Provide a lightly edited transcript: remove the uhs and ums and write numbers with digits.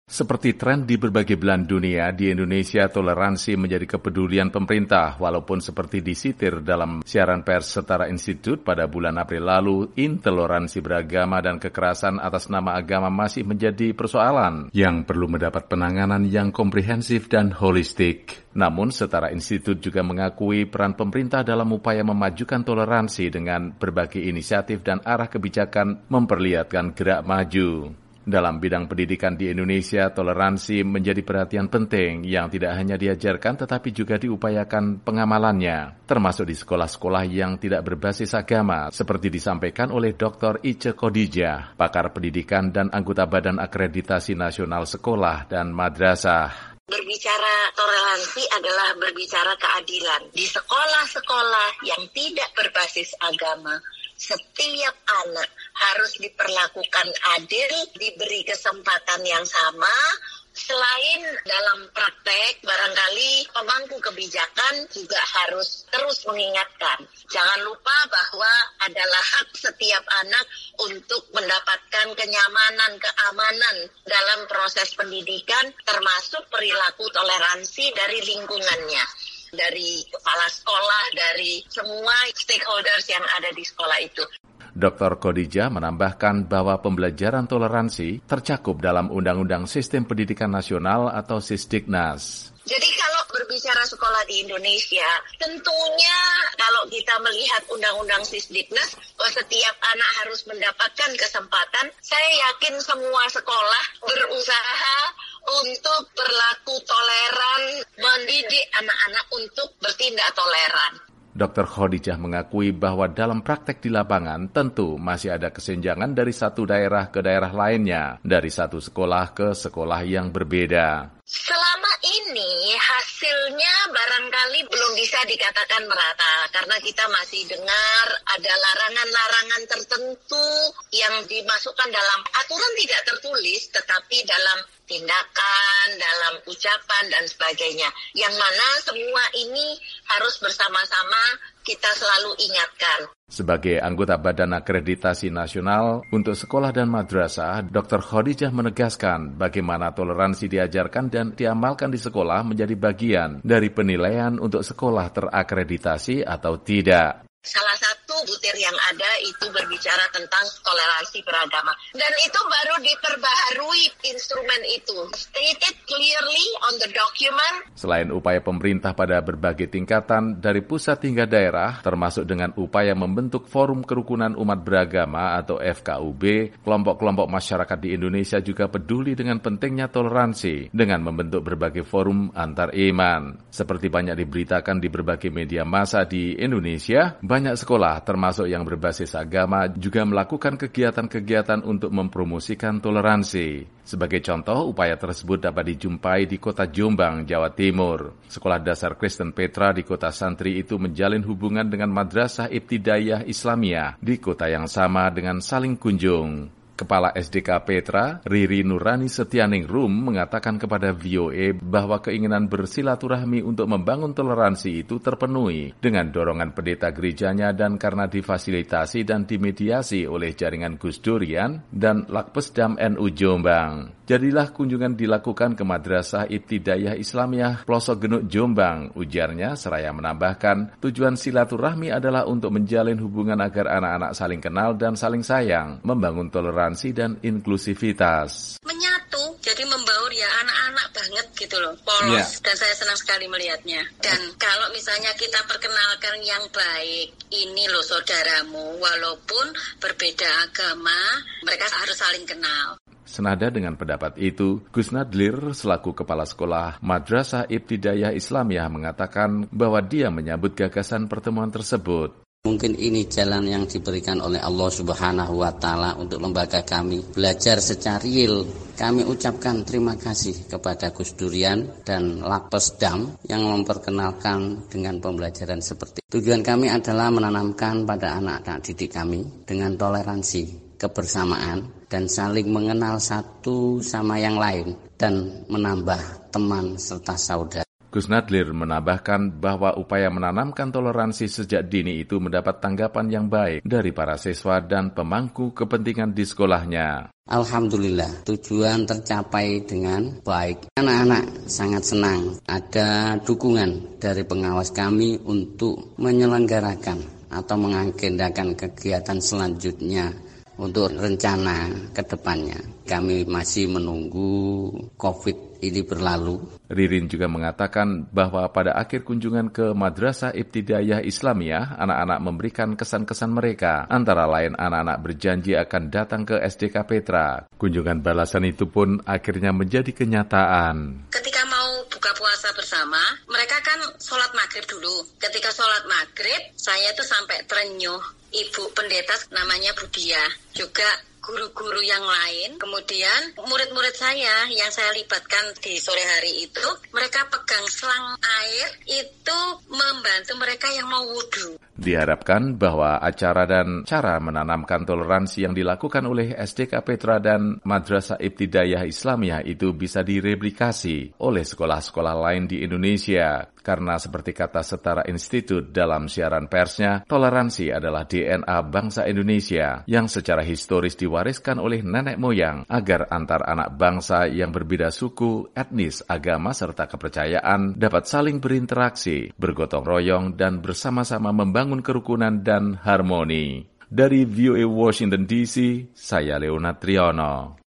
Seperti tren di berbagai belahan dunia, di Indonesia toleransi menjadi kepedulian pemerintah, walaupun seperti disitir dalam siaran pers Setara Institut pada bulan April lalu, intoleransi beragama dan kekerasan atas nama agama masih menjadi persoalan yang perlu mendapat penanganan yang komprehensif dan holistik. Namun, Setara Institut juga mengakui peran pemerintah dalam upaya memajukan toleransi dengan berbagai inisiatif dan arah kebijakan memperlihatkan gerak maju. Dalam bidang pendidikan di Indonesia, toleransi menjadi perhatian penting yang tidak hanya diajarkan tetapi juga diupayakan pengamalannya, termasuk di sekolah-sekolah yang tidak berbasis agama, seperti disampaikan oleh Dr. Ice Khadijah, pakar pendidikan dan anggota Badan Akreditasi Nasional Sekolah dan Madrasah. Berbicara toleransi adalah berbicara keadilan. Di sekolah-sekolah yang tidak berbasis agama, setiap anak harus diperlakukan adil, diberi kesempatan yang sama. Selain dalam praktek, barangkali pemangku kebijakan juga harus terus mengingatkan. Jangan lupa bahwa adalah hak setiap anak untuk mendapatkan kenyamanan, keamanan dalam proses pendidikan, termasuk perilaku toleransi dari lingkungannya, dari kepala sekolah, dari semua stakeholders yang ada di sekolah itu. Dr. Khadijah menambahkan bahwa pembelajaran toleransi tercakup dalam Undang-Undang Sistem Pendidikan Nasional atau Sisdiknas. Jadi kalau berbicara sekolah di Indonesia, tentunya kalau kita melihat Undang-Undang Sisdiknas, bahwa setiap anak harus mendapatkan kesempatan, saya yakin semua sekolah berusaha untuk berlaku toleran, mendidik anak-anak untuk bertindak toleran. Dr. Khadijah mengakui bahwa dalam praktek di lapangan tentu masih ada kesenjangan dari satu daerah ke daerah lainnya, dari satu sekolah ke sekolah yang berbeda. Selama ini hasilnya barangkali belum bisa dikatakan merata karena kita masih dengar ada larangan-larangan tertentu yang dimasukkan dalam aturan tidak tertulis tetapi dalam tindakan, dalam ucapan dan sebagainya. Yang mana semua ini harus bersama-sama kita selalu ingatkan. Sebagai anggota Badan Akreditasi Nasional untuk Sekolah dan Madrasah, Dr. Khadijah menegaskan bagaimana toleransi diajarkan dan diamalkan di sekolah menjadi bagian dari penilaian untuk sekolah terakreditasi atau tidak. Salah satu butir yang ada itu berbicara tentang toleransi beragama. Dan itu baru diperbaharui instrumen itu. Stated clearly on the document. Selain upaya pemerintah pada berbagai tingkatan dari pusat hingga daerah, termasuk dengan upaya membentuk Forum Kerukunan Umat Beragama atau FKUB, kelompok-kelompok masyarakat di Indonesia juga peduli dengan pentingnya toleransi dengan membentuk berbagai forum antar iman. Seperti banyak diberitakan di berbagai media massa di Indonesia, banyak sekolah, termasuk yang berbasis agama, juga melakukan kegiatan-kegiatan untuk mempromosikan toleransi. Sebagai contoh, upaya tersebut dapat dijumpai di kota Jombang, Jawa Timur. Sekolah dasar Kristen Petra di kota Santri itu menjalin hubungan dengan Madrasah Ibtidaiyah Islamiyah di kota yang sama dengan saling kunjung. Kepala SDK Petra, Riri Nurani Setianingrum, mengatakan kepada VOA bahwa keinginan bersilaturahmi untuk membangun toleransi itu terpenuhi dengan dorongan pendeta gerejanya dan karena difasilitasi dan dimediasi oleh jaringan Gus Durian dan Lakpesdam NU Jombang. Jadilah kunjungan dilakukan ke Madrasah Ibtidaiyah Islamiyah Pelosok Genuk Jombang, ujarnya, seraya menambahkan tujuan silaturahmi adalah untuk menjalin hubungan agar anak-anak saling kenal dan saling sayang, membangun toleransi dan inklusivitas. Menyatu, jadi membaur ya anak-anak banget gitu loh, polos, dan saya senang sekali melihatnya. Dan kalau misalnya kita perkenalkan yang baik, ini loh saudaramu, walaupun berbeda agama, mereka harus saling kenal. Senada dengan pendapat itu, Gus Nadlir selaku Kepala Sekolah Madrasah Ibtidaiyah Islamiyah mengatakan bahwa dia menyambut gagasan pertemuan tersebut. Mungkin ini jalan yang diberikan oleh Allah Subhanahu wa Ta'ala untuk lembaga kami belajar secara real. Kami ucapkan terima kasih kepada Gus Durian dan Lakpesdam yang memperkenalkan dengan pembelajaran seperti itu. Tujuan kami adalah menanamkan pada anak-anak didik kami dengan toleransi, kebersamaan, dan saling mengenal satu sama yang lain dan menambah teman serta saudara. Gus Nadlir menambahkan bahwa upaya menanamkan toleransi sejak dini itu mendapat tanggapan yang baik dari para siswa dan pemangku kepentingan di sekolahnya. Alhamdulillah, tujuan tercapai dengan baik. Anak-anak sangat senang ada dukungan dari pengawas kami untuk menyelenggarakan atau mengagendakan kegiatan selanjutnya untuk rencana ke depannya. Kami masih menunggu COVID ini berlalu. Ririn juga mengatakan bahwa pada akhir kunjungan ke Madrasah Ibtidaiyah Islamiyah, anak-anak memberikan kesan-kesan mereka. Antara lain anak-anak berjanji akan datang ke SDK Petra. Kunjungan balasan itu pun akhirnya menjadi kenyataan. Ketika mau buka puasa bersama, mereka kan sholat maghrib dulu. Ketika sholat maghrib, saya tuh sampai terenyuh. Ibu pendeta namanya Bu Dia, juga guru-guru yang lain, kemudian murid-murid saya yang saya libatkan di sore hari itu, mereka pegang selang air itu membantu mereka yang mau wudhu. Diharapkan bahwa acara dan cara menanamkan toleransi yang dilakukan oleh SDK Petra dan Madrasah Ibtidaiyah Islamiyah itu bisa direplikasi oleh sekolah-sekolah lain di Indonesia. Karena seperti kata Setara Institute dalam siaran persnya, toleransi adalah DNA bangsa Indonesia yang secara historis diwariskan oleh nenek moyang agar antar anak bangsa yang berbeda suku, etnis, agama, serta kepercayaan dapat saling berinteraksi, bergotong royong, dan bersama-sama membangun kerukunan dan harmoni. Dari VOA Washington DC, saya Leonard Triono.